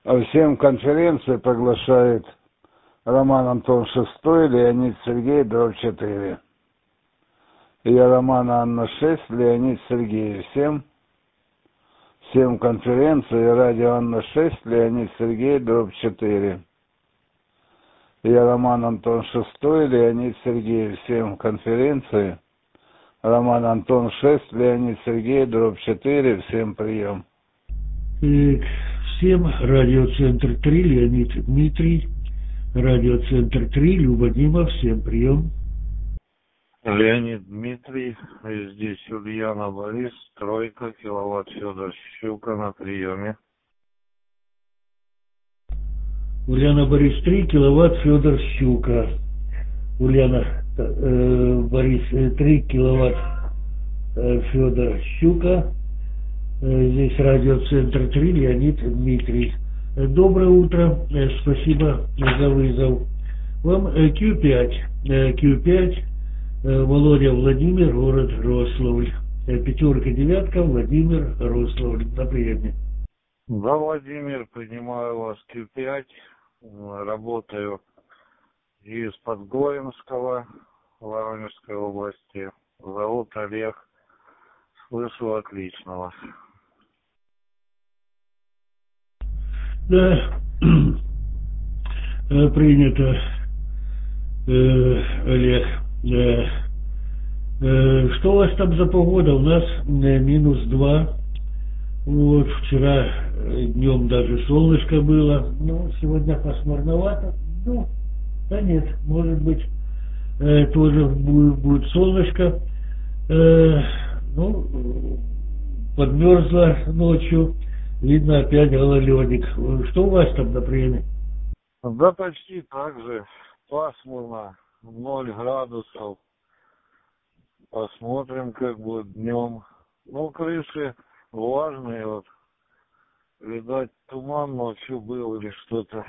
Всем конференции приглашает Роман Антон Шестой, Леонид Сергей, дробь 4. Я Роман Анна 6, Леонид Сергей. Всем конференции радио Анна 6, Леонид Сергей, дробь 4. Я Роман Антон Шестой, Леонид Сергей. Всем конференции Роман Антон 6, Леонид Сергей, дробь 4. Всем прием. Всем радиоцентр 3, Леонид Дмитрий. Радиоцентр 3, Люба Дима, всем прием. Леонид Дмитрий, здесь Ульяна Борис, тройка, киловатт Федор Щука на приеме. Ульяна Борис 3, киловатт Федор Щука. Ульяна Борис 3, киловатт Федор Щука. Здесь радиоцентр 3, Леонид Дмитрий. Доброе утро, спасибо за вызов. Вам Q5, Володя Владимир, город Рославль. Пятерка, девятка, Владимир, Рославль, на приеме. Да, Владимир, принимаю вас Q5, работаю из Подгоринского, Воронежской области. Зовут Олег, слышу отлично вас. Да, принято, Олег. Что у вас там за погода? У нас -2. Вот, вчера днем даже солнышко было. Но сегодня пасмурновато. Ну, да нет, может быть, тоже будет солнышко. Ну, подмерзло ночью. Видно, опять гололедик. Что у вас там на приеме? Да почти так же. Пасмурно, 0 градусов. Посмотрим, как будет днем. Ну, крыши влажные, вот. Видать, туман ночью был или что-то.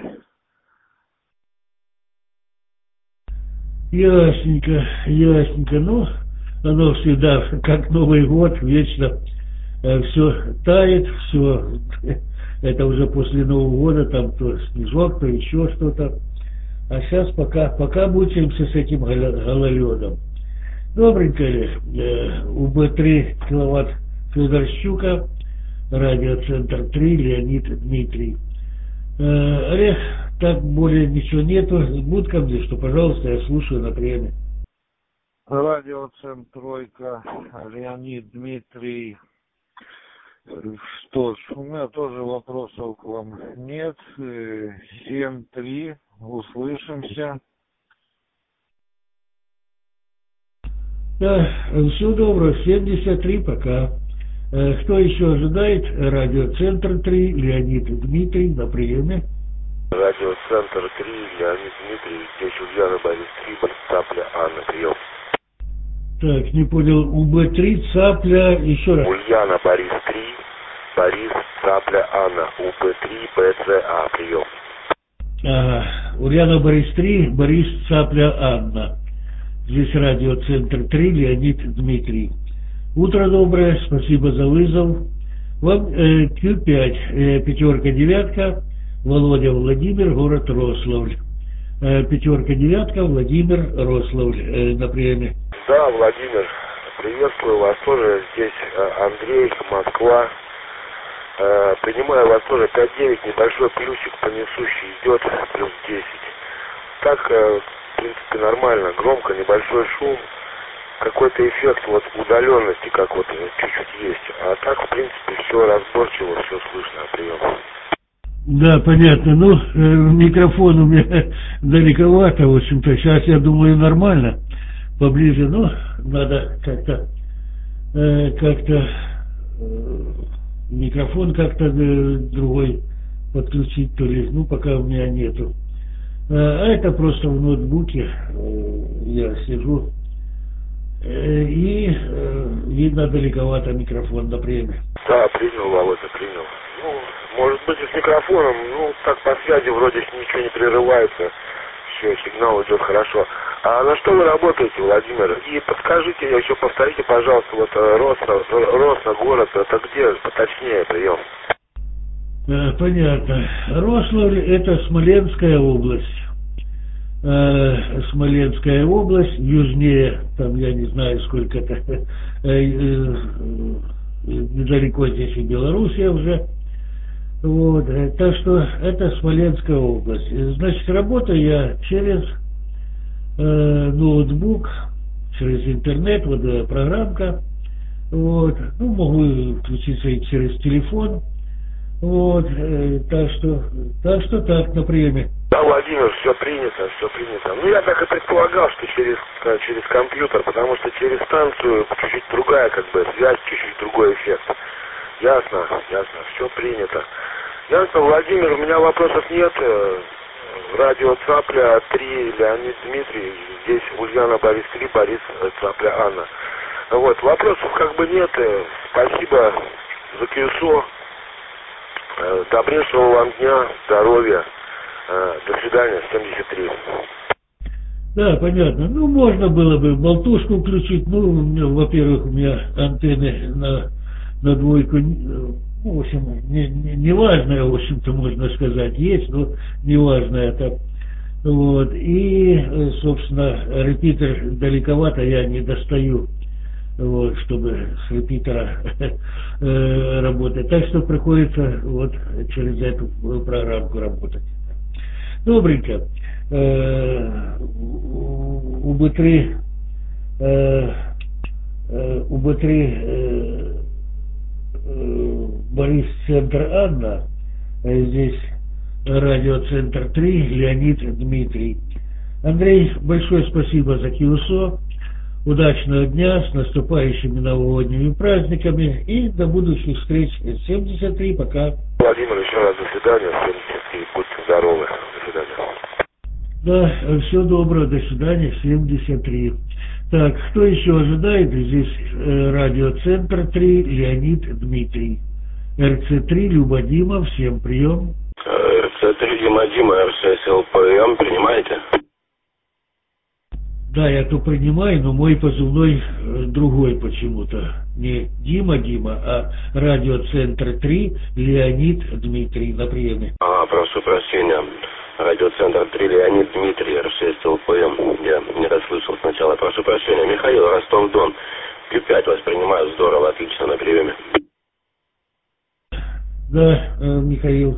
Ясненько, ясненько. Ну, оно всегда, как Новый год, вечно все тает, все. Это уже после Нового года, там то снежок, то еще что-то. А сейчас пока мучаемся с этим гололедом. Добренько ли? УБ-3, киловатт Федор Щука, радиоцентр 3, Леонид Дмитрий. Олег, так более ничего нету. Будь ко мне, что, пожалуйста, я слушаю на приеме. Радиоцентр тройка, Леонид Дмитрий. Что ж, у меня тоже вопросов к вам нет. 7-3, услышимся. Да, всего доброго, 73 пока. Кто еще ожидает? Радиоцентр 3, Леонид Дмитрий на приеме. Радиоцентр 3, Леонид Дмитрий, здесь Ульяна Борис 3, Цапля А на прием. Так, не понял, УБ-3, Цапля, еще раз. Ульяна Борис 3, Борис, Цапля Анна, УБ-3, БЦА, прием. Ага, Ульяна Борис 3, Борис, Цапля Анна. Здесь радиоцентр 3, Леонид Дмитрий. Утро доброе, спасибо за вызов. Вам Q5, пятерка, девятка, Володя Владимир, город Рославль. Пятерка, девятка, Владимир, Рославль, на приеме. Да, Владимир, приветствую вас тоже. Здесь Андрей, Москва. Принимаю вас тоже 5-9, небольшой плюсик по несущей идет, плюс 10. Так, в принципе, нормально, громко, небольшой шум. Какой-то эффект вот удаленности какой-то чуть-чуть есть. А так, в принципе, все разборчиво, все слышно, прием. Да, понятно. Ну, микрофон у меня далековато, в общем-то. Сейчас, я думаю, нормально. Поближе, но надо как-то микрофон как-то другой подключить, то ли. Ну, пока у меня нету. А это просто в ноутбуке я сижу. И видно далековато микрофон на приеме. Да, принял, Володя, принял. Ну, может быть, и с микрофоном, ну, так по связи вроде ничего не прерывается. Все, сигнал идет хорошо. А на что вы работаете, Владимир? И подскажите, еще повторите, пожалуйста, вот Росно, город, это где, поточнее, прием? Понятно. Рославль — это Смоленская область. Смоленская область, южнее, там я не знаю сколько-то, недалеко здесь и Белоруссия уже. Вот, так что это Смоленская область. Значит, работаю я через ноутбук, через интернет, вот программка. Вот, ну, могу включиться и через телефон. Вот, так что так, на приеме. Да, Владимир, все принято, все принято. Ну, я так и предполагал, что через компьютер, потому что через станцию чуть-чуть другая, как бы, связь, чуть-чуть другой эффект. Ясно, все принято. Ясно, Владимир, у меня вопросов нет. Радио Цапля 3, Леонид Дмитрий, здесь Ульяна Борис 3, Борис Цапля Анна. Вот, вопросов как бы нет. Спасибо за КСО. Добрейшего вам дня, здоровья. До свидания, 73. Да, понятно. Ну, можно было бы болтушку включить. Ну, во-первых, у меня антенны на двойку, в общем, неважное, в общем-то, можно сказать, есть, но неважно это. Вот. И, собственно, репитер далековато я не достаю, вот, чтобы с репитера работать. Так что приходится вот через эту программку работать. Добренько. УБ3 Борис, центр Анна, здесь радиоцентр 3, Леонид Дмитрий. Андрей, большое спасибо за КИУСО. Удачного дня, с наступающими новогодними праздниками и до будущих встреч. 73, пока. Владимир, еще раз до свидания, 73, будьте здоровы, до свидания. Да, всего доброго, до свидания, 73. Так, кто еще ожидает? Здесь радиоцентр 3, Леонид Дмитрий. РЦ3, Люба Дима, всем прием. РЦ3, Дима, РЦС ЛПМ, принимаете? Да, я то принимаю, но мой позывной другой почему-то. Не Дима, а радиоцентр 3, Леонид Дмитрий, на приеме. Прошу прощения. Радиоцентр 3, Леонид Дмитрий, Р6 ЛПМ. Я не расслышал сначала. Прошу прощения. Михаил, Ростов-Дон. Q5 вас принимаю. Здорово, отлично, на приеме. Да, Михаил.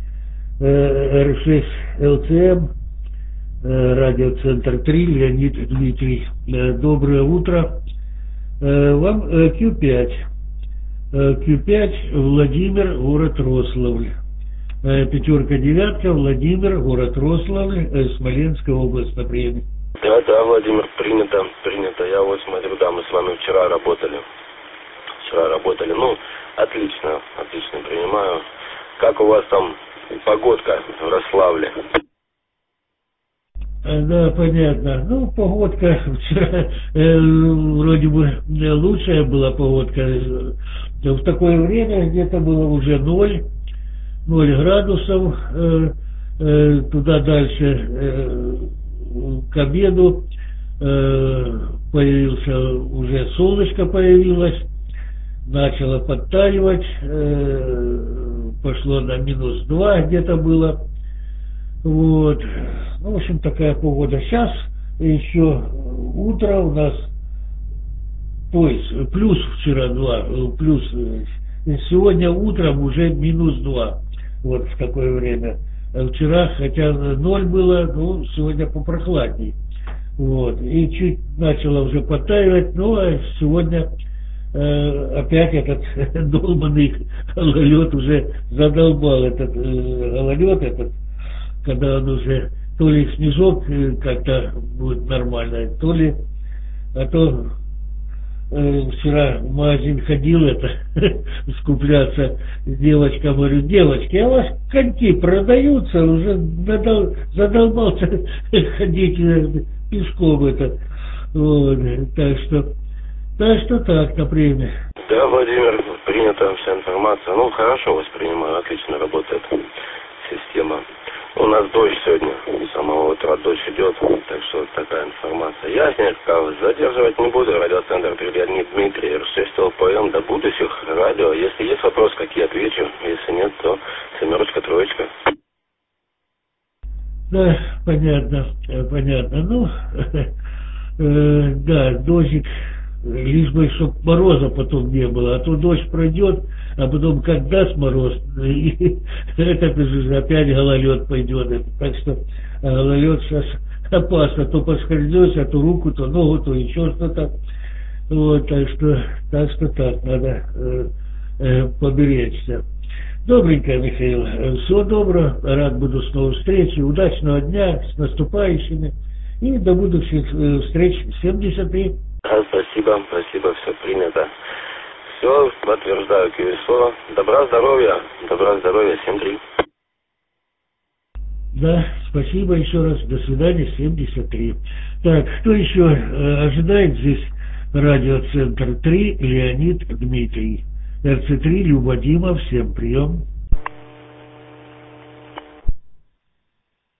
Р6 ЛЦМ. Радиоцентр 3, Леонид Дмитрий. Доброе утро. Вам Q5. Q5, Владимир, город Рославль. Пятерка, девятка, Владимир, город Рославль, Смоленская область, на приеме. Да, Владимир, принято. Я вот смотрю, да, мы с вами вчера работали. Ну, отлично принимаю. Как у вас там погодка в Рославле? Да, понятно. Ну, погодка вчера вроде бы лучшая была погодка. В такое время где-то было уже 0 градусов. Туда дальше к обеду появился, уже солнышко появилось, начало подтаивать, пошло на -2 где-то было. Вот. Ну, в общем, такая погода. Сейчас еще утро у нас, то есть плюс вчера 2, плюс сегодня утром уже -2. Вот в такое время. Вчера, хотя 0 было, но сегодня попрохладней. Вот. И чуть начало уже подтаивать, но сегодня опять этот долбанный гололед уже задолбал, этот гололед этот, когда он уже то ли снежок как-то будет нормально, то ли, а то вчера в магазин ходил скупляться, девочка, говорю, девочки, а у вас коньки продаются, уже задолбался ходить пешком вот, так что так, например. Да, Владимир, принята вся информация. Ну, хорошо воспринимаю, отлично работает система. У нас дождь сегодня. С самого утра дождь идет, так что вот такая информация. Ясненько, задерживать не буду. Радиоцентр «Леонид Дмитрий», R6 ЛПМ до будущих радио. Если есть вопрос, какие отвечу. Если нет, то 7-3. Да, понятно, понятно. Ну, да, дождик, лишь бы, чтоб мороза потом не было, а то дождь пройдет, а потом как даст мороз, и это же опять гололед пойдет. Так что гололед сейчас опасно, то поскользнешься, а то руку, то ногу, то еще что-то. Вот, так что так, надо поберечься. Добренько, Михаил. Всего доброго. Рад буду снова встречи. Удачного дня, с наступающими. И до будущих встреч. 73. Да, спасибо, все принято. Все, подтверждаю КСО. Добра, здоровья, 7-3. Да, спасибо еще раз. До свидания, 73. Так, кто еще ожидает здесь? Радиоцентр 3, Леонид Дмитрий. РЦ3, Люба, Дима, всем прием.